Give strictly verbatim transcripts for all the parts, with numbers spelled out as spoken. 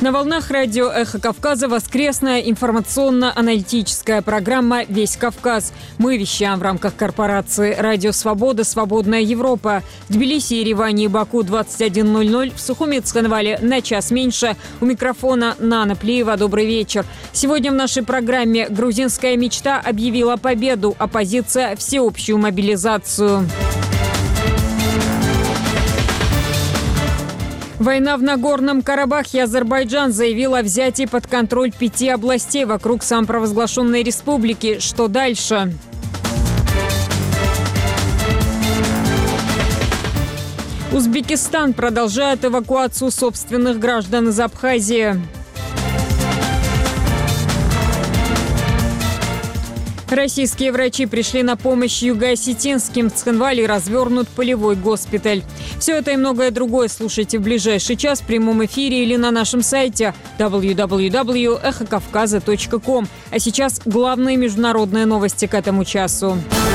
На волнах радио «Эхо Кавказа» воскресная информационно-аналитическая программа «Весь Кавказ». Мы вещаем в рамках корпорации «Радио Свобода. Свободная Европа». В Тбилиси, Ереване и Баку двадцать один ноль ноль, в Сухуми и Цхинвале на час меньше. У микрофона Нана Плиева. Добрый вечер. Сегодня в нашей программе «Грузинская мечта» объявила победу, оппозиция – всеобщую мобилизацию. Война в Нагорном Карабахе. Азербайджан заявил о взятии под контроль пяти областей вокруг самопровозглашенной республики. Что дальше? Узбекистан продолжает эвакуацию собственных граждан из Абхазии. Российские врачи пришли на помощь юго-осетинским. В Цхинвале развернут полевой госпиталь. Все это и многое другое слушайте в ближайший час в прямом эфире или на нашем сайте дабл ю дабл ю дабл ю точка эхо кавказа точка ком. А сейчас главные международные новости к этому часу.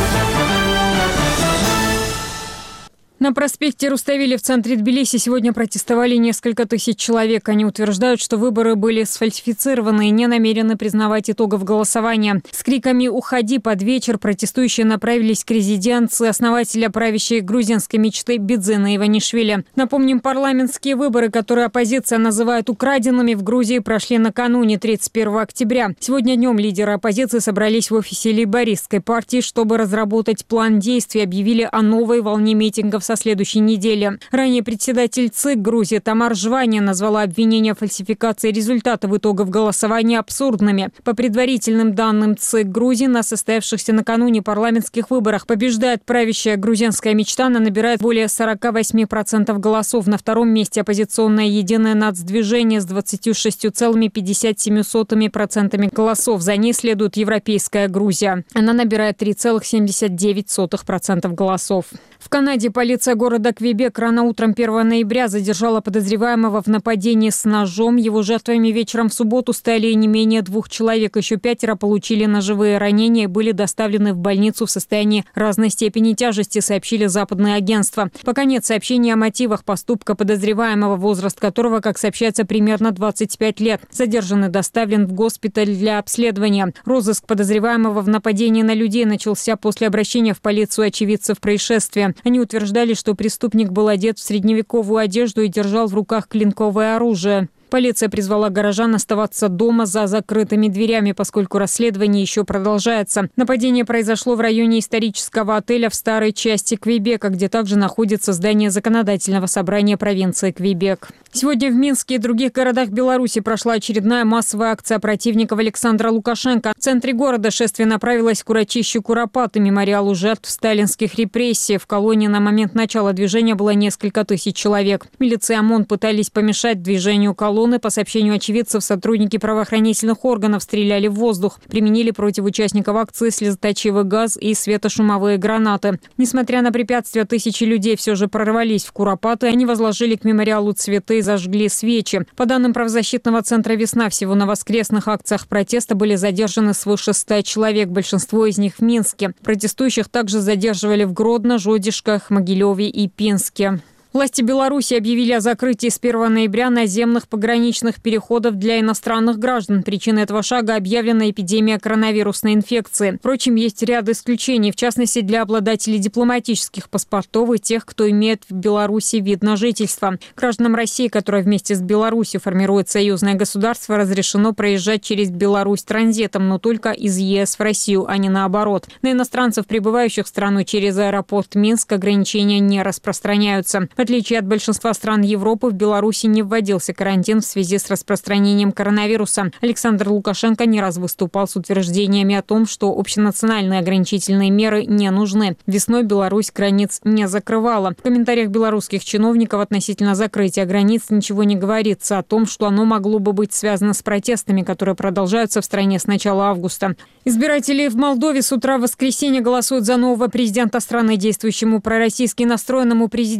На проспекте Руставели в центре Тбилиси сегодня протестовали несколько тысяч человек. Они утверждают, что выборы были сфальсифицированы и не намерены признавать итогов голосования. С криками «Уходи!» под вечер протестующие направились к резиденции основателя правящей грузинской мечты Бидзина Иванишвили. Напомним, парламентские выборы, которые оппозиция называет украденными, в Грузии прошли накануне, тридцать первого октября. Сегодня днем лидеры оппозиции собрались в офисе лейбористской партии, чтобы разработать план действий, объявили о новой волне митингов со следующей недели. Ранее председатель ЦИК Грузии Тамар Жвания назвала обвинения в фальсификации результатов итогов голосования абсурдными. По предварительным данным ЦИК Грузии, на состоявшихся накануне парламентских выборах побеждает правящая грузинская мечта. Она набирает более сорок восемь процентов голосов. На втором месте оппозиционное единое нацдвижение с двадцатью шестью целыми пятьдесят семь сотых процента голосов. За ней следует европейская Грузия. Она набирает три целых семьдесят девять сотых процента голосов. В Канаде полиция города Квебек рано утром первого ноября задержала подозреваемого в нападении с ножом. Его жертвами вечером в субботу стали не менее двух человек. Еще пятеро получили ножевые ранения и были доставлены в больницу в состоянии разной степени тяжести, сообщили западные агентства. Пока нет сообщений о мотивах поступка подозреваемого, возраст которого, как сообщается, примерно двадцать пять лет. Задержанный доставлен в госпиталь для обследования. Розыск подозреваемого в нападении на людей начался после обращения в полицию очевидцев происшествия. Они утверждали, что преступник был одет в средневековую одежду и держал в руках клинковое оружие. Полиция призвала горожан оставаться дома за закрытыми дверями, поскольку расследование еще продолжается. Нападение произошло в районе исторического отеля в старой части Квебека, где также находится здание законодательного собрания провинции Квебек. Сегодня в Минске и других городах Беларуси прошла очередная массовая акция противников Александра Лукашенко. В центре города шествие направилось к урочищу Куропаты, мемориалу жертв сталинских репрессий. В колонии на момент начала движения было несколько тысяч человек. Милиция и ОМОН пытались помешать движению колонны. По сообщению очевидцев, сотрудники правоохранительных органов стреляли в воздух, применили против участников акции слезоточивый газ и светошумовые гранаты. Несмотря на препятствия, тысячи людей все же прорвались в Куропаты. Они возложили к мемориалу цветы и зажгли свечи. По данным правозащитного центра «Весна», всего на воскресных акциях протеста были задержаны свыше ста человек, большинство из них в Минске. Протестующих также задерживали в Гродно, Жодишках, Могилеве и Пинске. Власти Беларуси объявили о закрытии с первого ноября наземных пограничных переходов для иностранных граждан. Причиной этого шага объявлена эпидемия коронавирусной инфекции. Впрочем, есть ряд исключений, в частности, для обладателей дипломатических паспортов и тех, кто имеет в Беларуси вид на жительство. Гражданам России, которая вместе с Беларусью формирует союзное государство, разрешено проезжать через Беларусь транзитом, но только из ЕС в Россию, а не наоборот. На иностранцев, прибывающих в страну через аэропорт Минск, ограничения не распространяются. В отличие от большинства стран Европы, в Беларуси не вводился карантин в связи с распространением коронавируса. Александр Лукашенко не раз выступал с утверждениями о том, что общенациональные ограничительные меры не нужны. Весной Беларусь границ не закрывала. В комментариях белорусских чиновников относительно закрытия границ ничего не говорится о том, что оно могло бы быть связано с протестами, которые продолжаются в стране с начала августа. Избиратели в Молдове с утра в воскресенье голосуют за нового президента страны. Действующему пророссийски настроенному президенту Игорю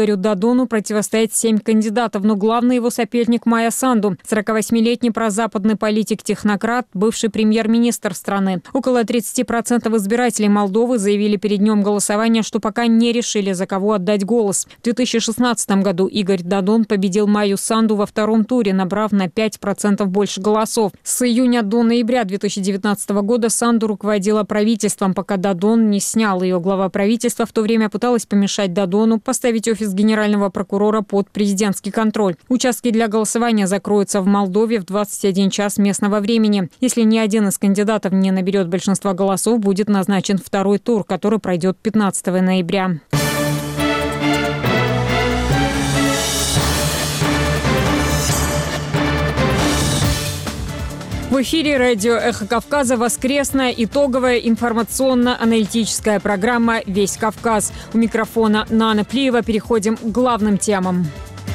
Игорю Додону противостоит семь кандидатов, но главный его соперник Майя Санду, сорокавосьмилетний прозападный политик-технократ, бывший премьер-министр страны. Около тридцати процентов избирателей Молдовы заявили перед днем голосования, что пока не решили, за кого отдать голос. В две тысячи шестнадцатом году Игорь Додон победил Майю Санду во втором туре, набрав на пять процентов больше голосов. С июня до ноября две тысячи девятнадцатого года Санду руководила правительством, пока Додон не снял ее. Глава правительства в то время пыталась помешать Додону поставить офис генерального прокурора под президентский контроль. Участки для голосования закроются в Молдове в двадцать один час местного времени. Если ни один из кандидатов не наберет большинства голосов, будет назначен второй тур, который пройдет пятнадцатого ноября. В эфире радио «Эхо Кавказа» воскресная итоговая информационно-аналитическая программа «Весь Кавказ». У микрофона Нана Плиева. Переходим к главным темам.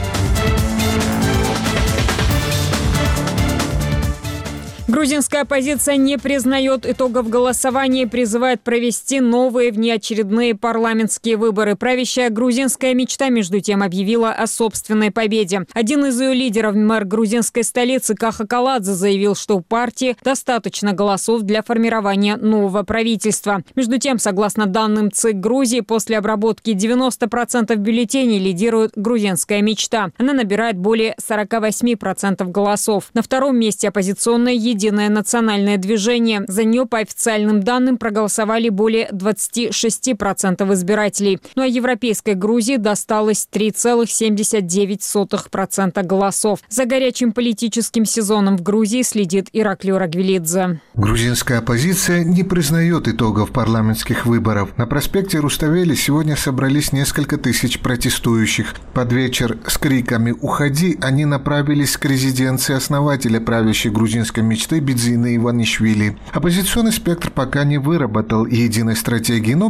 Грузинская оппозиция не признает итогов голосования и призывает провести новые внеочередные парламентские выборы. Правящая грузинская мечта, между тем, объявила о собственной победе. Один из ее лидеров, мэр грузинской столицы Каха Каладзе, заявил, что у партии достаточно голосов для формирования нового правительства. Между тем, согласно данным ЦИК Грузии, после обработки девяноста процентов бюллетеней лидирует грузинская мечта. Она набирает более сорока восьми процентов голосов. На втором месте оппозиционная «Единая Единое национальное движение». За нее, по официальным данным, проголосовали более двадцати шести процентов избирателей. Ну а Европейской Грузии досталось три целых семьдесят девять сотых процента голосов. За горячим политическим сезоном в Грузии следит Ираклио Рагвелидзе. Грузинская оппозиция не признает итогов парламентских выборов. На проспекте Руставели сегодня собрались несколько тысяч протестующих. Под вечер с криками «Уходи!» они направились к резиденции основателя правящей грузинской мечты Бидзины Иванишвили. Оппозиционный спектр пока не выработал единой стратегии, но